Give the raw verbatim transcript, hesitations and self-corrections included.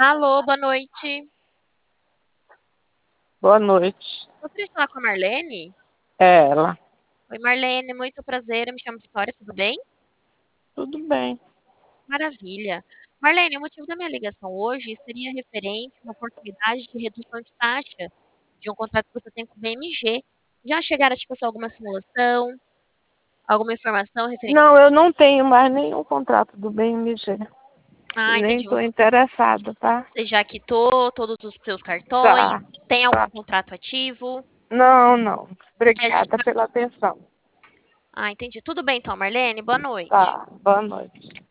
Alô, boa noite. Boa noite. Gostaria de falar com a Marlene? É ela. Oi, Marlene, muito prazer. Eu me chamo Vitória, tudo bem? Tudo bem. Maravilha. Marlene, o motivo da minha ligação hoje seria referente a uma oportunidade de redução de taxa de um contrato que você tem com o B M G. Já chegaram a te passar alguma simulação, alguma informação referente? Não, eu não tenho mais nenhum contrato do B M G. Ah, Nem entendi. estou Você interessada, tá? você já quitou todos os seus cartões? Tá, Tem algum tá. contrato ativo? Não, não. Quer- Obrigada pela atenção. Ah, entendi. Tudo bem então, Marlene. Boa noite. Tá, boa noite.